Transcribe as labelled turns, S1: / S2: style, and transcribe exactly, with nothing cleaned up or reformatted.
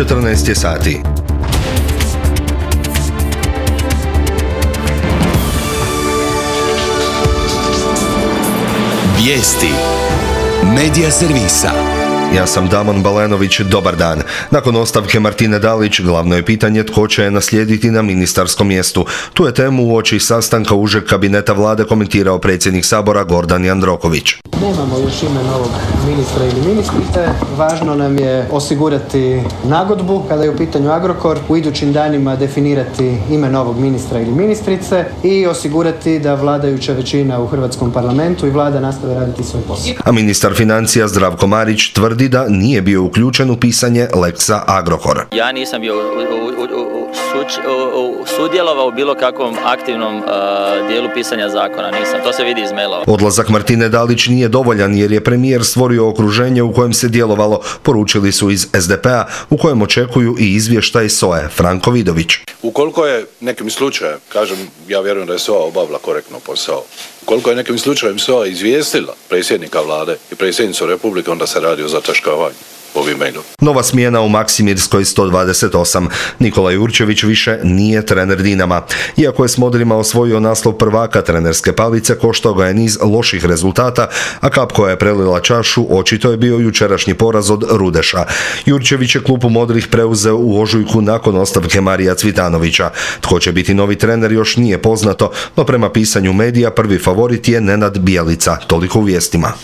S1: četrnaest je sati.
S2: Vijesti Medija servisa.
S1: Ja sam Damon Balenović, dobar dan. Nakon ostavke Martine Dalić, glavno je pitanje tko će je naslijediti na ministarskom mjestu. Tu je temu uoči sastanka užeg kabineta vlade komentirao predsjednik Sabora Gordan Jandroković.
S3: Nemamo još ime novog ministra ili ministrice. Važno nam je osigurati nagodbu kada je u pitanju Agrokor, u idućim danima definirati ime novog ministra ili ministrice i osigurati da vladajuća većina u Hrvatskom parlamentu i vlada nastave raditi svoj posao.
S1: A ministar financija Zdravko Marić tvrdi da nije bio uključen u pisanje Lexa Agrokor.
S4: Ja nisam bio u, u, u, u, suč, u, u, sudjelovao u bilo kakvom aktivnom uh, dijelu pisanja zakona, nisam. To se vidi iz mailova.
S1: Odlazak Martine Dalić nije dovoljan jer je premijer stvorio okruženje u kojem se djelovalo, poručili su iz es de pe a, u kojem očekuju i izvještaj S O E. Franko Vidović.
S5: Ukoliko je nekim slučajem, kažem, ja vjerujem da je S O A obavila korektno posao, ukoliko je nekim slučajem S O A izvijestila predsjednika vlade i predsjednicu Republike, onda se radi o zataškavanju ovim mailom.
S1: Nova smjena u Maksimirskoj sto dvadeset osam. Nikola Jurčević više nije trener Dinama. Iako je s Modrima osvojio naslov prvaka trenerske palice, koštao ga je niz loših rezultata, a kap koja je prelila čašu očito je bio jučerašnji poraz od Rudeša. Jurčević je klupu Modrih preuzeo u ožujku nakon ostavke Marija Cvitanovića. Tko će biti novi trener još nije poznato, no prema pisanju medija prvi favorit je Nenad Bjelica. Toliko u vijestima.